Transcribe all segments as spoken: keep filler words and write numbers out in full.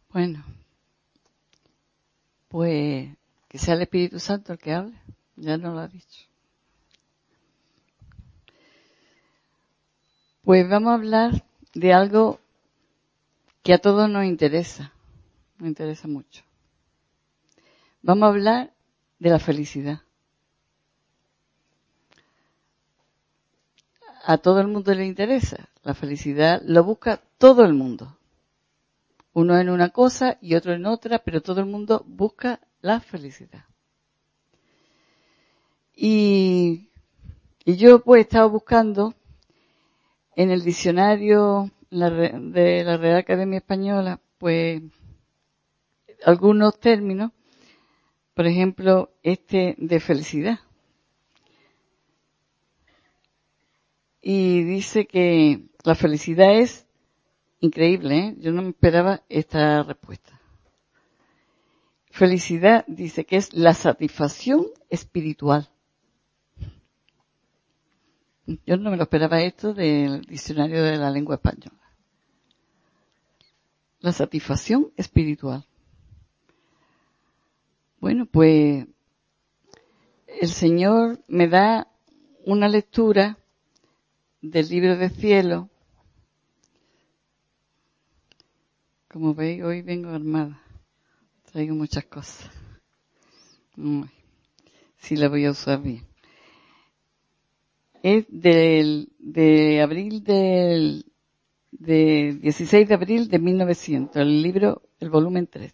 Bueno, pues que sea el Espíritu Santo el que hable, ya nos lo ha dicho. Pues vamos a hablar de algo que a todos nos interesa, nos interesa mucho. Vamos a hablar de la felicidad. A todo el mundo le interesa, la felicidad lo busca todo el mundo. Uno en una cosa y otro en otra, pero todo el mundo busca la felicidad. Y, y yo pues he estado buscando en el diccionario de la Real Academia Española, pues algunos términos, por ejemplo, este de felicidad. Y dice que la felicidad es increíble, ¿eh? Yo no me esperaba esta respuesta. Felicidad dice que es la satisfacción espiritual. Yo no me lo esperaba esto del diccionario de la lengua española. La satisfacción espiritual. Bueno, pues el Señor me da una lectura del libro de cielo. Como veis, hoy vengo armada. Traigo muchas cosas. Sí, la voy a usar bien. Es del, de abril del, de dieciséis de abril de mil novecientos, el libro, el volumen tres.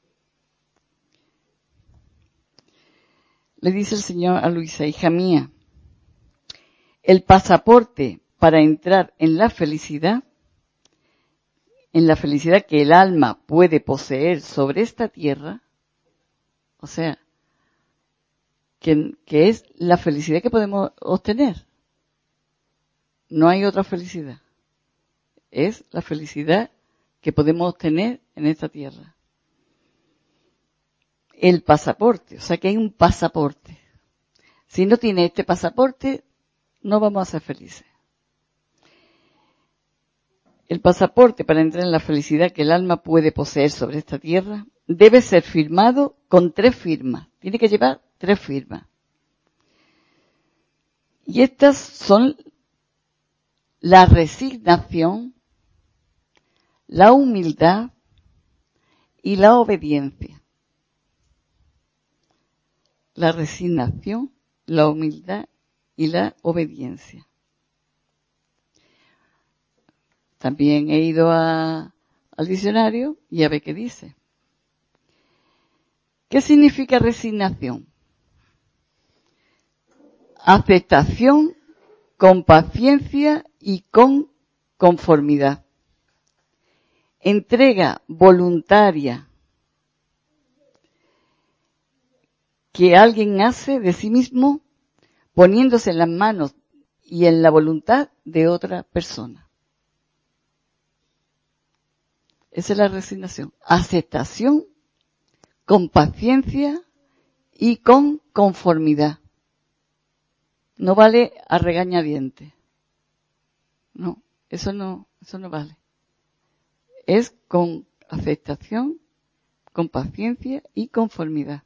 Le dice el Señor a Luisa, hija mía, el pasaporte para entrar en la felicidad, en la felicidad que el alma puede poseer sobre esta tierra, o sea, que, que es la felicidad que podemos obtener. No hay otra felicidad. Es la felicidad que podemos obtener en esta tierra. El pasaporte, o sea que hay un pasaporte. Si no tiene este pasaporte, no vamos a ser felices. El pasaporte para entrar en la felicidad que el alma puede poseer sobre esta tierra debe ser firmado con tres firmas. Tiene que llevar tres firmas. Y estas son la resignación, la humildad y la obediencia. La resignación, la humildad y la obediencia. También he ido a, al diccionario y a ver qué dice. ¿Qué significa resignación? Aceptación con paciencia y con conformidad. Entrega voluntaria que alguien hace de sí mismo poniéndose en las manos y en la voluntad de otra persona. Esa es la resignación. Aceptación con paciencia y con conformidad. No vale a regañadientes. No, eso no, eso no vale. Es con aceptación, con paciencia y conformidad.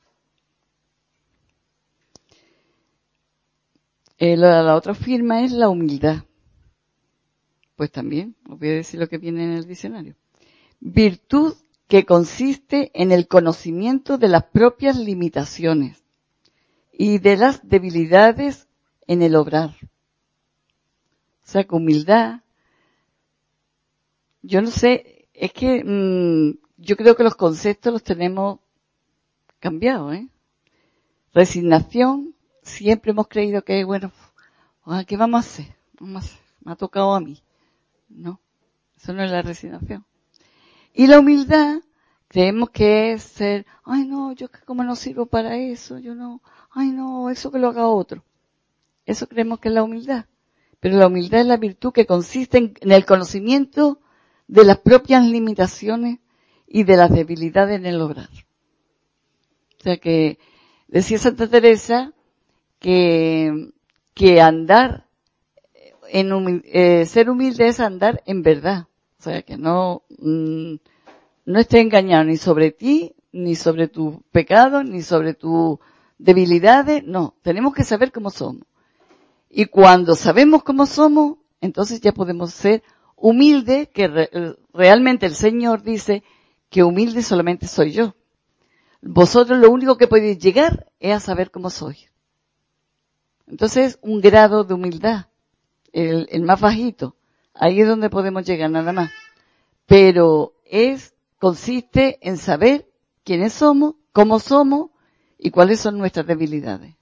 Eh, la, la otra firma es la humildad. Pues también, os voy a decir lo que viene en el diccionario. Virtud que consiste en el conocimiento de las propias limitaciones y de las debilidades en el obrar. O sea, que humildad, yo no sé, es que mmm, yo creo que los conceptos los tenemos cambiados, ¿eh? Resignación, siempre hemos creído que, bueno, ¿qué vamos a hacer? Vamos a hacer, me ha tocado a mí. No, eso no es la resignación. Y la humildad, creemos que es ser, ay no, yo como no sirvo para eso, yo no, ay no, eso que lo haga otro. Eso creemos que es la humildad. Pero la humildad es la virtud que consiste en, en el conocimiento de las propias limitaciones y de las debilidades en el obrar. O sea que, decía Santa Teresa, que, que andar en humil, eh, ser humilde es andar en verdad. O sea que no, mmm, no esté engañado ni sobre ti, ni sobre tus pecados, ni sobre tus debilidades. No, tenemos que saber cómo somos. Y cuando sabemos cómo somos, entonces ya podemos ser humildes, que re, realmente el Señor dice que humilde solamente soy yo. Vosotros lo único que podéis llegar es a saber cómo soy. Entonces, un grado de humildad, el, el más bajito. Ahí es donde podemos llegar nada más. Pero es, consiste en saber quiénes somos, cómo somos y cuáles son nuestras debilidades.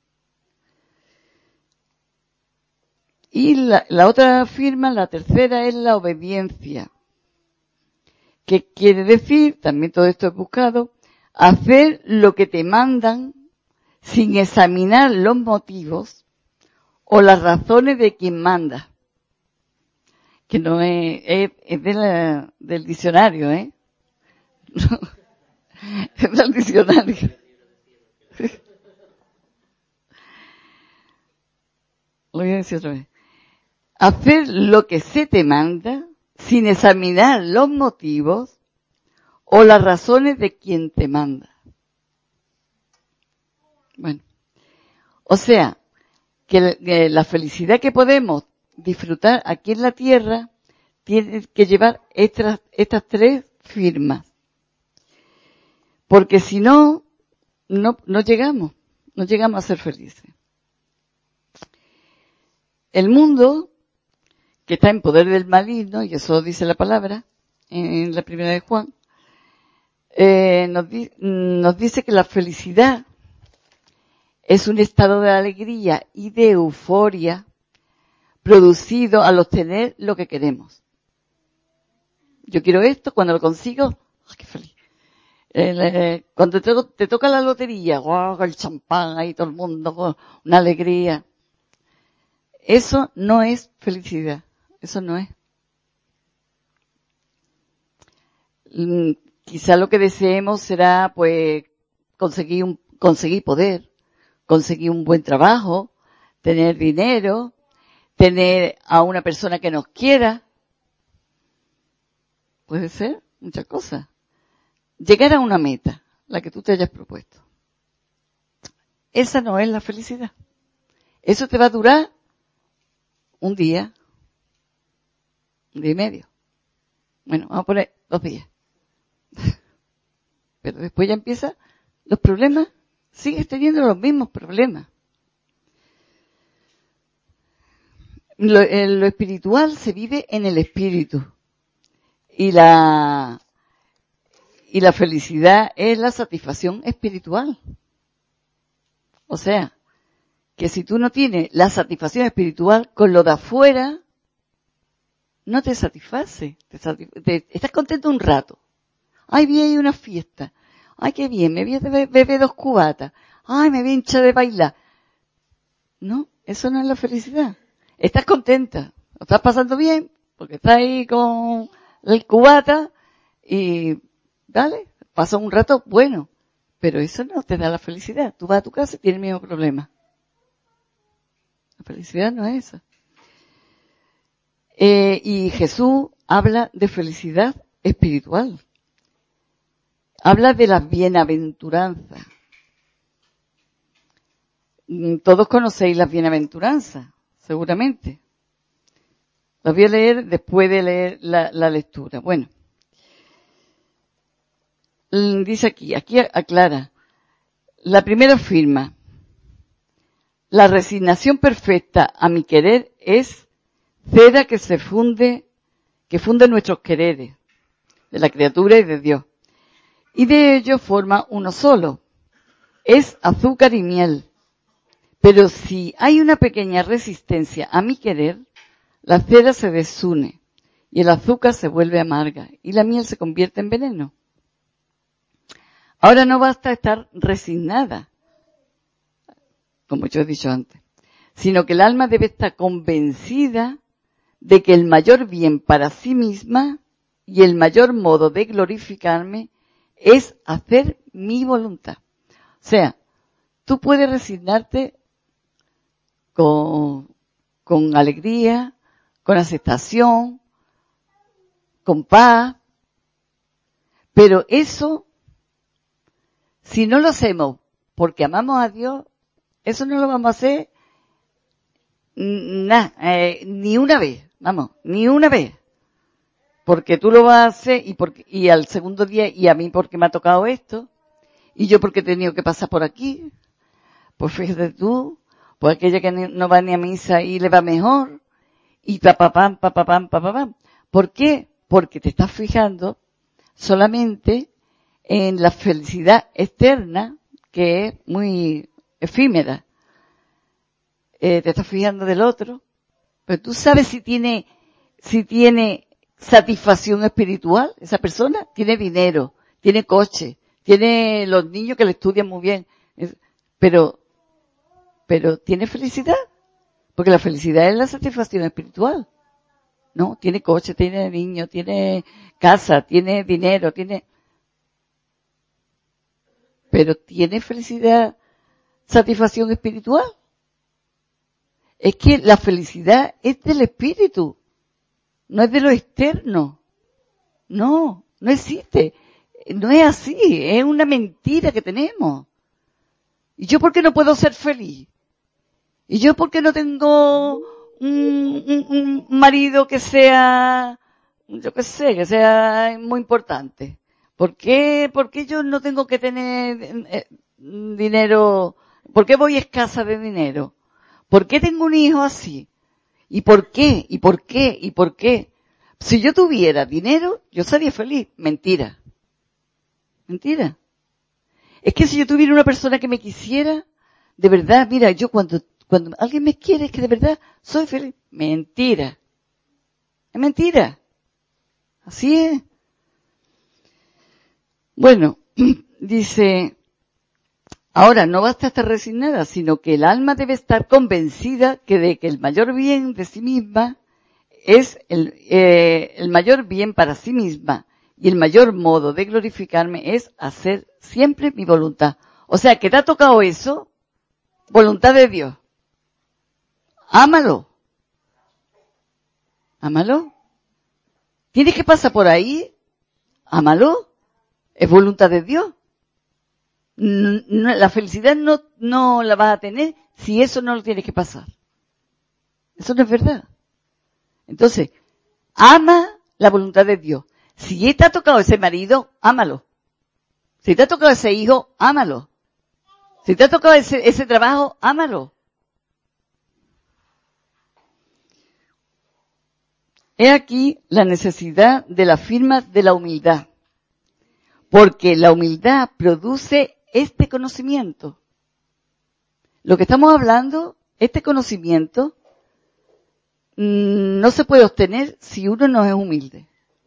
Y la, la otra firma, la tercera, es la obediencia. Que quiere decir, también todo esto he buscado, hacer lo que te mandan sin examinar los motivos o las razones de quien manda. Que no es, es, es de la, del diccionario, ¿eh? Es del diccionario. Lo voy a decir otra vez. Hacer lo que se te manda sin examinar los motivos o las razones de quien te manda. Bueno, o sea, que, que la felicidad que podemos disfrutar aquí en la tierra tiene que llevar estas, estas tres firmas. Porque si no, no, no llegamos, no llegamos a ser felices. El mundo, que está en poder del maligno, y eso dice la palabra, en la primera de Juan, eh, nos, di, nos dice que la felicidad es un estado de alegría y de euforia producido al obtener lo que queremos. Yo quiero esto, cuando lo consigo, ¡ay, qué feliz! Eh, eh, cuando te, te toca la lotería, ¡guau! El champán ahí, todo el mundo, ¡guau! Una alegría. Eso no es felicidad. Eso no es. Mm, quizá lo que deseemos será, pues, conseguir un, conseguir poder, conseguir un buen trabajo, tener dinero, tener a una persona que nos quiera. Puede ser muchas cosas. Llegar a una meta, la que tú te hayas propuesto. Esa no es la felicidad. Eso te va a durar un día, un día y medio. Bueno, vamos a poner dos días. Pero después ya empiezan los problemas, sigues teniendo los mismos problemas. Lo, en lo espiritual se vive en el espíritu. Y la, y la felicidad es la satisfacción espiritual. O sea, que si tú no tienes la satisfacción espiritual con lo de afuera, no te satisface. Te satisf- te, estás contento un rato. Ay, vi ahí una fiesta. Ay, qué bien, me vi a beber, beber dos cubatas. Ay, me vi hincha de bailar. No, eso no es la felicidad. Estás contenta, lo estás pasando bien, porque estás ahí con el cubata y dale, pasa un rato bueno. Pero eso no te da la felicidad. Tú vas a tu casa y tienes el mismo problema. La felicidad no es esa. Eh, y Jesús habla de felicidad espiritual. Habla de las bienaventuranzas. Todos conocéis las bienaventuranzas, seguramente. Las voy a leer después de leer la, la lectura. Bueno. Dice aquí, aquí aclara. La primera firma. La resignación perfecta a mi querer es cera que se funde, que funde nuestros quereres, de la criatura y de Dios. Y de ello forma uno solo. Es azúcar y miel. Pero si hay una pequeña resistencia a mi querer, la cera se desune y el azúcar se vuelve amarga y la miel se convierte en veneno. Ahora no basta estar resignada, como yo he dicho antes, sino que el alma debe estar convencida de que el mayor bien para sí misma y el mayor modo de glorificarme es hacer mi voluntad. O sea, tú puedes resignarte con, con alegría, con aceptación, con paz, Pero eso, si no lo hacemos porque amamos a Dios, eso no lo vamos a hacer nada, eh, ni una vez, vamos, ni una vez. Porque tú lo vas a hacer y, porque, y al segundo día, y a mí porque me ha tocado esto, y yo porque he tenido que pasar por aquí, pues fíjate tú, pues aquella que no va ni a misa y le va mejor, y papapam, papapam, papapam. ¿Por qué? Porque te estás fijando solamente en la felicidad externa, que es muy efímera. Eh, te estás fijando del otro, pero tú sabes si tiene, si tiene satisfacción espiritual esa persona, tiene dinero, tiene coche, tiene los niños que le estudian muy bien, pero, pero ¿tiene felicidad? Porque la felicidad es la satisfacción espiritual. ¿No? Tiene coche, tiene niños, tiene casa, tiene dinero, tiene... Pero ¿tiene felicidad, satisfacción espiritual? Es que la felicidad es del espíritu, no es de lo externo. No, no existe. No es así, es una mentira que tenemos. ¿Y yo por qué no puedo ser feliz? ¿Y yo por qué no tengo un, un, un marido que sea, yo qué sé, que sea muy importante? ¿Por qué, por qué yo no tengo que tener eh, dinero? ¿Por qué voy escasa de dinero? ¿Por qué tengo un hijo así? ¿Y por qué? ¿Y por qué? ¿Y por qué? Si yo tuviera dinero, yo sería feliz. Mentira. Mentira. Es que si yo tuviera una persona que me quisiera, de verdad, mira, yo cuando, cuando alguien me quiere es que de verdad soy feliz. Mentira. Es mentira. Así es. Bueno, dice, ahora no basta estar resignada, sino que el alma debe estar convencida que de que el mayor bien de sí misma es el, eh, el mayor bien para sí misma y el mayor modo de glorificarme es hacer siempre mi voluntad. O sea, que te ha tocado eso, voluntad de Dios. Ámalo. Ámalo. Tienes que pasar por ahí, ámalo. Es voluntad de Dios. No, no, la felicidad no, no la vas a tener si eso no lo tienes que pasar. Eso no es verdad. Entonces, ama la voluntad de Dios. Si te ha tocado ese marido, ámalo. Si te ha tocado ese hijo, ámalo. Si te ha tocado ese, ese trabajo, ámalo. He aquí la necesidad de la firma de la humildad. Porque la humildad produce este conocimiento. Lo que estamos hablando, este conocimiento, no se puede obtener si uno no es humilde.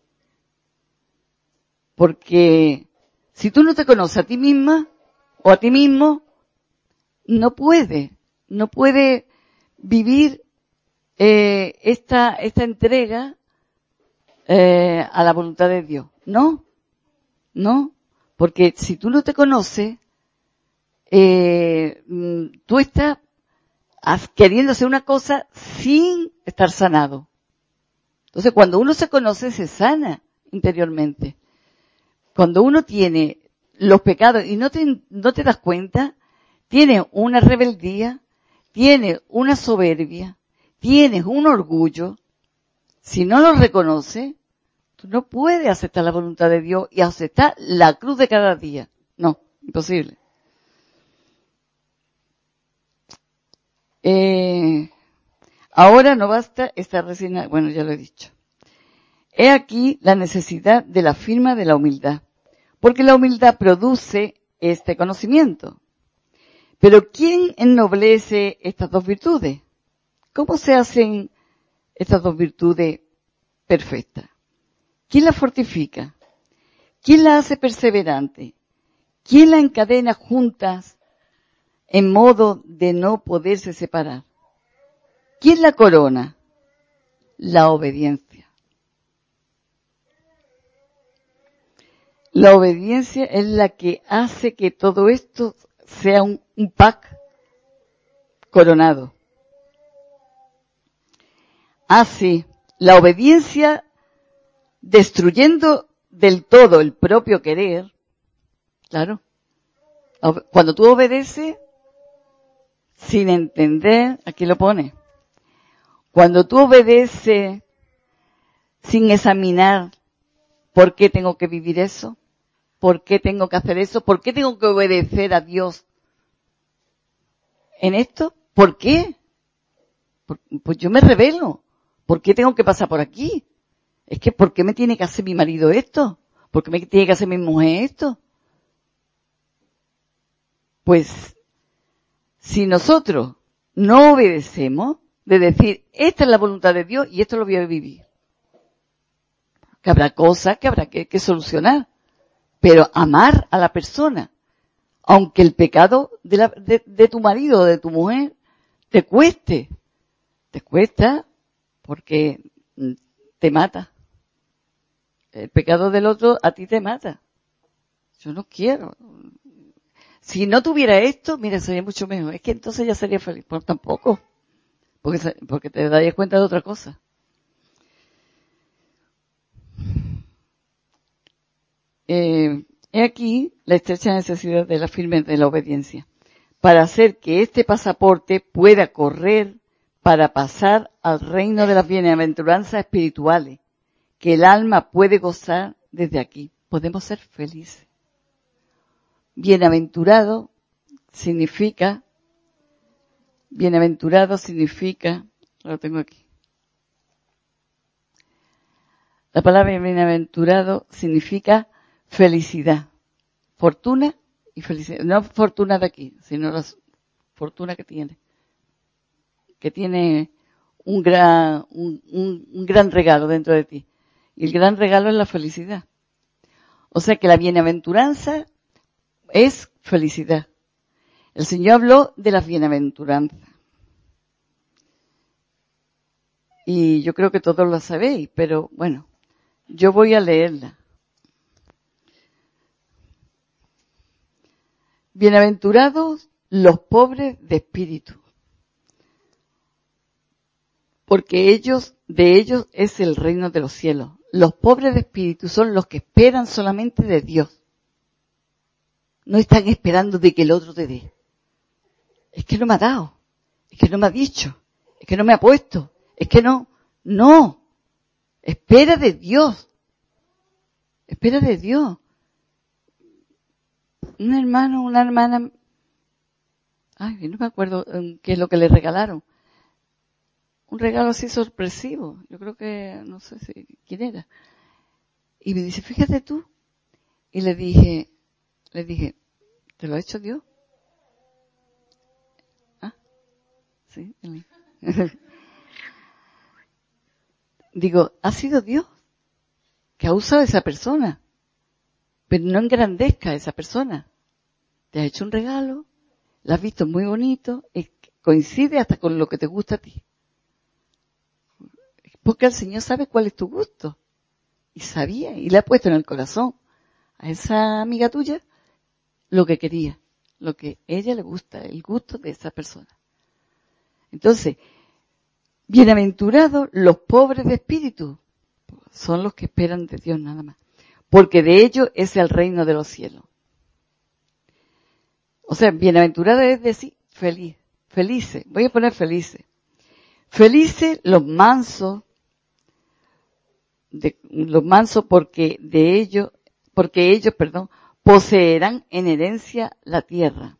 Porque si tú no te conoces a ti misma o a ti mismo, no puedes, no puedes vivir eh, esta, esta entrega eh, a la voluntad de Dios. No, no, porque si tú no te conoces, eh, tú estás queriendo hacer una cosa sin estar sanado. Entonces, cuando uno se conoce, se sana interiormente. Cuando uno tiene los pecados y no te, no te das cuenta, tienes una rebeldía, tienes una soberbia, tienes un orgullo. Si no lo reconoces, tú no puedes aceptar la voluntad de Dios y aceptar la cruz de cada día. No, imposible. Eh, ahora no basta estar resignado. Bueno, ya lo he dicho. He aquí la necesidad de la firma de la humildad, porque la humildad produce este conocimiento. Pero ¿quién ennoblece estas dos virtudes? ¿Cómo se hacen estas dos virtudes perfectas? ¿Quién las fortifica? ¿Quién las hace perseverante? ¿Quién las encadena juntas en modo de no poderse separar? ¿Quién la corona? La obediencia. La obediencia es la que hace que todo esto sea un, un pack coronado. Así, la obediencia destruyendo del todo el propio querer, claro, cuando tú obedeces sin entender, aquí lo pone, cuando tú obedeces sin examinar por qué tengo que vivir eso, por qué tengo que hacer eso, por qué tengo que obedecer a Dios en esto, ¿por qué? Pues yo me rebelo. ¿Por qué tengo que pasar por aquí? Es que ¿por qué me tiene que hacer mi marido esto? ¿Por qué me tiene que hacer mi mujer esto? Pues, si nosotros no obedecemos, de decir, esta es la voluntad de Dios y esto lo voy a vivir. Que habrá cosas que habrá que, que solucionar. Pero amar a la persona, aunque el pecado de, la, de, de tu marido o de tu mujer te cueste, te cuesta porque te mata. El pecado del otro a ti te mata. Yo no quiero. Si no tuviera esto, mira, sería mucho mejor. Es que entonces ya sería feliz. Pues tampoco. Porque, porque te darías cuenta de otra cosa. Eh, he aquí la estrecha necesidad de la firmeza de la obediencia. Para hacer que este pasaporte pueda correr para pasar al reino de las bienaventuranzas espirituales, que el alma puede gozar desde aquí. Podemos ser felices. Bienaventurado significa, bienaventurado significa, lo tengo aquí. La palabra bienaventurado significa felicidad, fortuna y felicidad. No fortuna de aquí, sino la fortuna que tiene. Que tiene un gran, un, un, un gran regalo dentro de ti. Y el gran regalo es la felicidad. O sea que la bienaventuranza es felicidad. El Señor habló de las bienaventuranzas. Y yo creo que todos lo sabéis, pero bueno, yo voy a leerla. Bienaventurados los pobres de espíritu, porque ellos, de ellos es el reino de los cielos. Los pobres de espíritu son los que esperan solamente de Dios. No están esperando de que el otro te dé. Es que no me ha dado, es que no me ha dicho, es que no me ha puesto, es que no, no. Espera de Dios. Espera de Dios. Un hermano, una hermana, ay, no me acuerdo qué es lo que le regalaron. Un regalo así sorpresivo. Yo creo que, no sé si, quién era. Y me dice, fíjate tú. Y le dije, le dije, ¿te lo ha hecho Dios? Ah, sí. Digo, ha sido Dios que ha usado a esa persona. Pero no engrandezca a esa persona. Te ha hecho un regalo, la has visto muy bonito, y coincide hasta con lo que te gusta a ti. Porque el Señor sabe cuál es tu gusto. Y sabía, y le ha puesto en el corazón a esa amiga tuya lo que quería, lo que a ella le gusta, el gusto de esa persona. Entonces, bienaventurados los pobres de espíritu, son los que esperan de Dios nada más. Porque de ellos es el reino de los cielos. O sea, bienaventurado es decir, feliz, felices. Voy a poner felices. Felices los mansos, de, los mansos porque de ellos, porque ellos, perdón, poseerán en herencia la tierra.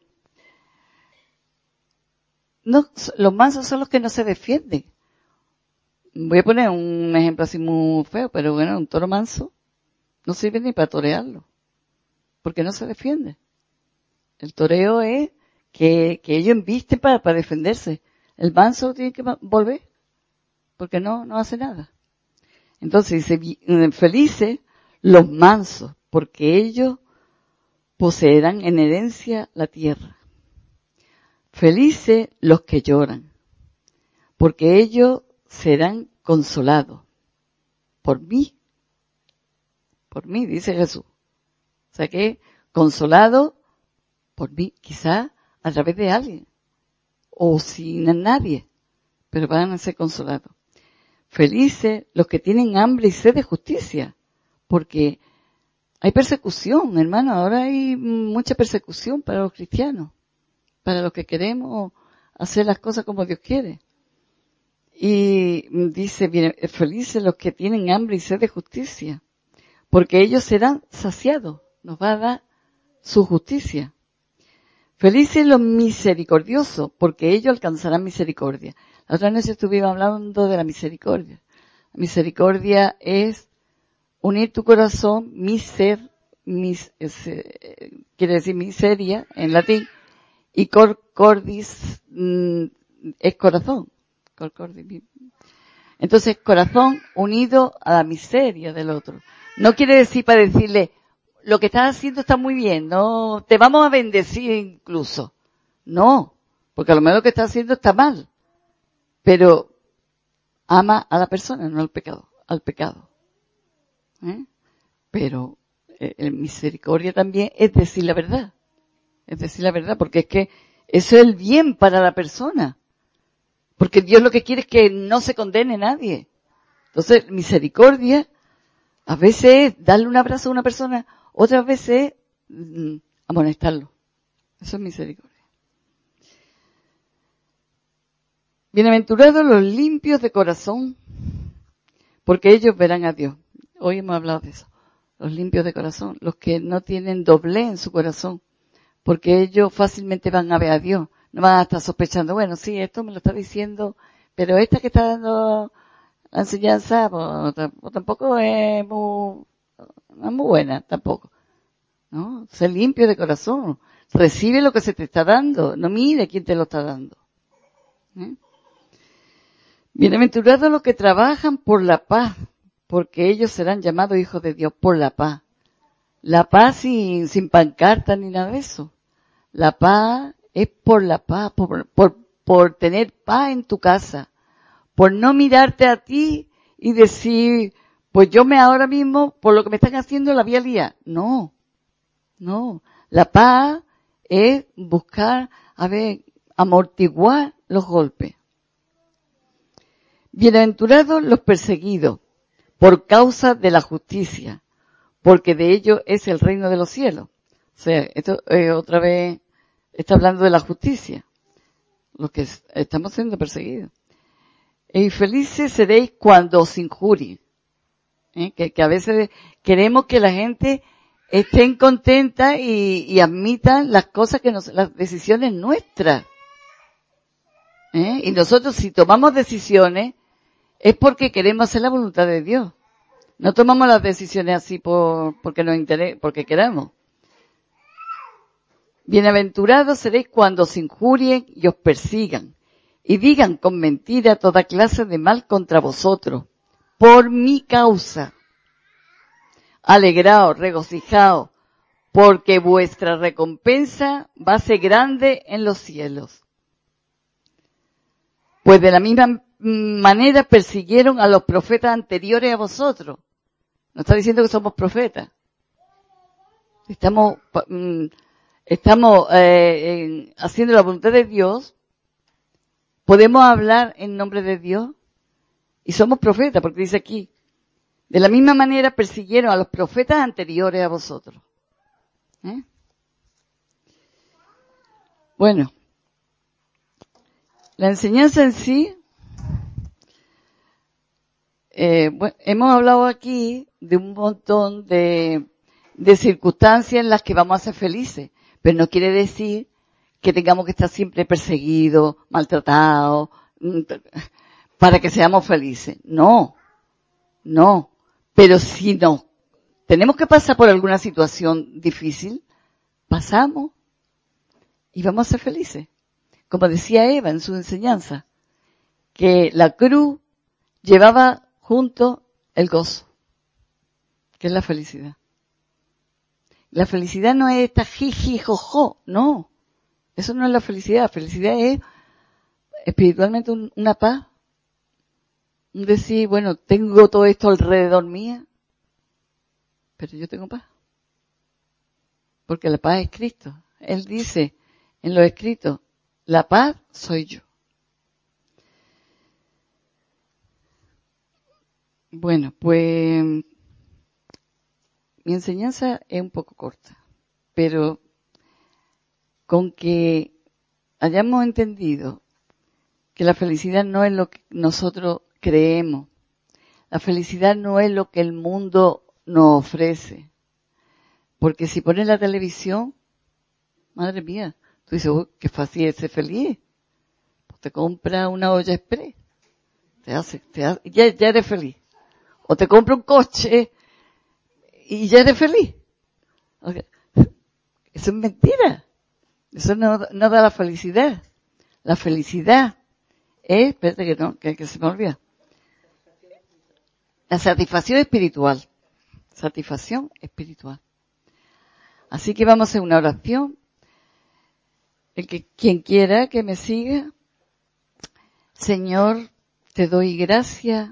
No, los mansos son los que no se defienden. Voy a poner un ejemplo así muy feo, pero bueno, un toro manso no sirve ni para torearlo, porque no se defiende. El toreo es que, que ellos embisten para, para defenderse. El manso tiene que volver, porque no, no hace nada. Entonces dice, felices los mansos, porque ellos poseerán en herencia la tierra. Felices los que lloran, porque ellos serán consolados. Por mí, por mí, dice Jesús. O sea que consolado por mí, quizá a través de alguien, o sin nadie, pero van a ser consolados. Felices los que tienen hambre y sed de justicia, porque Hay persecución, hermano, ahora hay mucha persecución para los cristianos, para los que queremos hacer las cosas como Dios quiere. Y dice, bien, felices los que tienen hambre y sed de justicia, porque ellos serán saciados, nos va a dar su justicia. Felices los misericordiosos, porque ellos alcanzarán misericordia. La otra noche estuvimos hablando de la misericordia. La misericordia es unir tu corazón, miser, mis, es, eh, quiere decir miseria en latín, y cor, cordis mm, es corazón. Cor, cordis. Entonces, corazón unido a la miseria del otro. No quiere decir para decirle, lo que estás haciendo está muy bien, no, te vamos a bendecir incluso. No, porque a lo mejor lo que estás haciendo está mal. Pero ama a la persona, no al pecado, al pecado. ¿Eh? Pero eh, el misericordia también es decir la verdad. Es decir la verdad, porque es que eso es el bien para la persona. Porque Dios lo que quiere es que no se condene nadie. Entonces, misericordia, a veces es darle un abrazo a una persona, otras veces es mm, amonestarlo. Eso es misericordia. Bienaventurados los limpios de corazón, porque ellos verán a Dios. Hoy hemos hablado de eso. Los limpios de corazón, los que no tienen doblez en su corazón, porque ellos fácilmente van a ver a Dios. No van a estar sospechando, bueno, sí, esto me lo está diciendo, pero esta que está dando la enseñanza, pues, tampoco es muy, no es muy buena, tampoco. ¿No? Sé limpio de corazón. Recibe lo que se te está dando. No mire quién te lo está dando. ¿Eh? Bienaventurados los que trabajan por la paz, porque ellos serán llamados hijos de Dios por la paz. La paz sin, sin pancarta ni nada de eso. La paz es por la paz, por, por, por tener paz en tu casa. Por no mirarte a ti y decir, pues yo me ahora mismo, por lo que me están haciendo, la voy a liar. No, no. La paz es buscar, a ver, amortiguar los golpes. Bienaventurados los perseguidos por causa de la justicia, porque de ellos es el reino de los cielos. O sea, esto eh, otra vez está hablando de la justicia, los que estamos siendo perseguidos. Y felices seréis cuando os injurien. ¿Eh? Que, que a veces queremos que la gente estén contenta y, y admitan las cosas que nos, las decisiones nuestras. ¿Eh? Y nosotros si tomamos decisiones es porque queremos hacer la voluntad de Dios. No tomamos las decisiones así por, porque nos interesa, porque queramos. Bienaventurados seréis cuando os injurien y os persigan y digan con mentira toda clase de mal contra vosotros, por mi causa. Alegraos, regocijaos, porque vuestra recompensa va a ser grande en los cielos. Pues de la misma manera persiguieron a los profetas anteriores a vosotros. No está diciendo que somos profetas. Estamos, estamos eh, en, haciendo la voluntad de Dios. Podemos hablar en nombre de Dios y somos profetas, porque dice aquí, de la misma manera persiguieron a los profetas anteriores a vosotros. ¿Eh? Bueno, la enseñanza en sí, eh, bueno, hemos hablado aquí de un montón de, de circunstancias en las que vamos a ser felices, pero no quiere decir que tengamos que estar siempre perseguidos, maltratados, para que seamos felices. No, no. Pero si no tenemos que pasar por alguna situación difícil, pasamos y vamos a ser felices. Como decía Eva en su enseñanza, que la cruz llevaba junto el gozo, que es la felicidad. La felicidad no es esta jiji, jojo, no. Eso no es la felicidad. La felicidad es espiritualmente un, una paz. Un decir, bueno, tengo todo esto alrededor mía, pero yo tengo paz. Porque la paz es Cristo. Él dice en los escritos, la paz soy yo. Bueno, pues mi enseñanza es un poco corta, pero con que hayamos entendido que la felicidad no es lo que nosotros creemos, la felicidad no es lo que el mundo nos ofrece, porque si pones la televisión, madre mía, tú dices, uy, qué fácil es ser feliz, pues te compras una olla express, te hace, te hace, ya, ya eres feliz, o te compras un coche y ya eres feliz. Okay. Eso es mentira. Eso no, no da la felicidad. La felicidad es, espérate que no, que, que se me olvida. La satisfacción espiritual. Satisfacción espiritual. Así que vamos a hacer una oración. El que, quien quiera que me siga. Señor, te doy gracias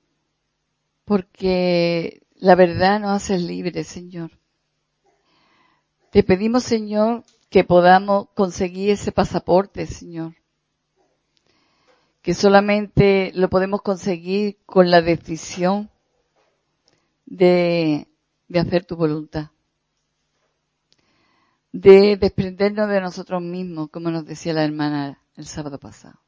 porque la verdad nos hace libres, Señor. Te pedimos, Señor, que podamos conseguir ese pasaporte, Señor. Que solamente lo podemos conseguir con la decisión de, de hacer tu voluntad. De desprendernos de nosotros mismos, como nos decía la hermana el sábado pasado.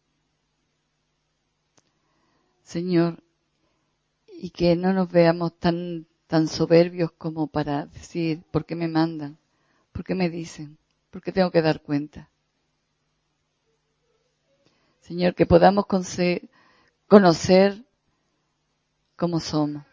Señor, y que no nos veamos tan, tan soberbios como para decir, ¿por qué me mandan? ¿Por qué me dicen? ¿Por qué tengo que dar cuenta? Señor, que podamos conocer cómo somos.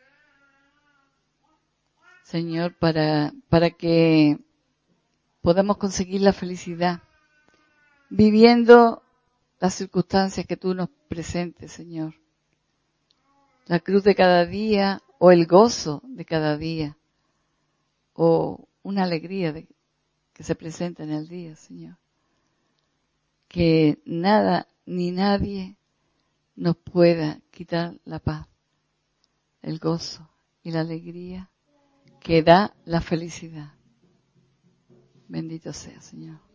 Señor, para, para que podamos conseguir la felicidad, viviendo las circunstancias que tú nos presentes, Señor. La cruz de cada día, o el gozo de cada día, o una alegría de, que se presenta en el día, Señor. Que nada ni nadie nos pueda quitar la paz, el gozo y la alegría que da la felicidad. Bendito sea, Señor.